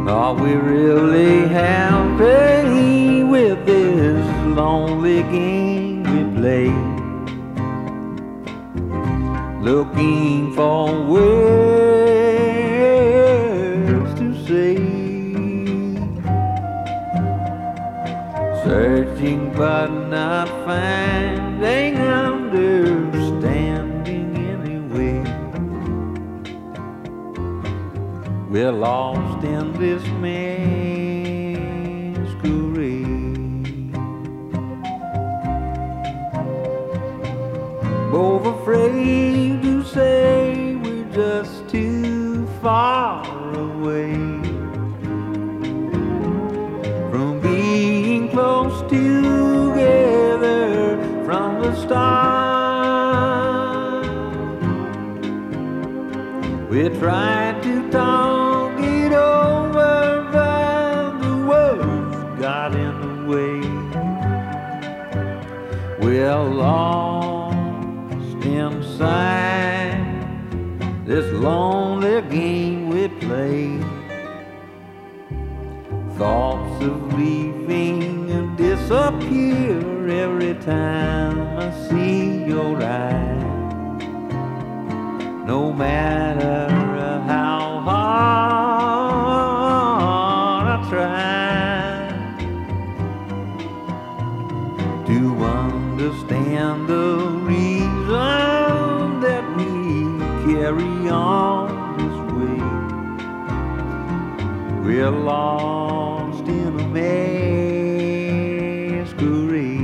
Are we really happy with this lonely game we play? Looking for words to say, searching but not finding understanding anyway. We're lost in this masquerade, both afraid to say we're just too far away from being close together from the start. We tried to talk it over, but the words got in the way. We're lost inside this lonely game we play. Thoughts of leaving and disappear every time I see your eyes. No matter how hard I try to understand the reason that we carry on this way. We're lost in a masquerade.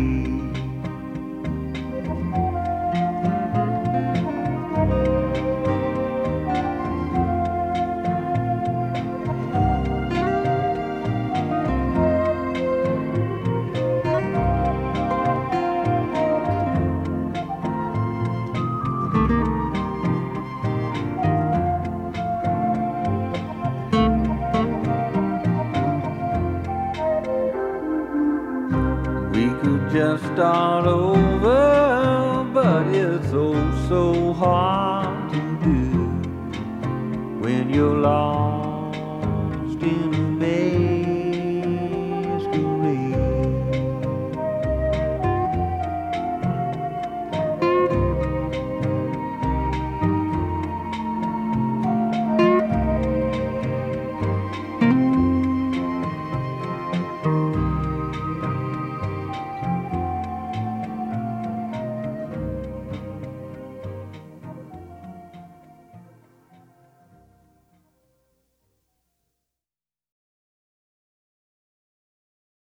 We could just start over, but it's oh so hard to do when you're lost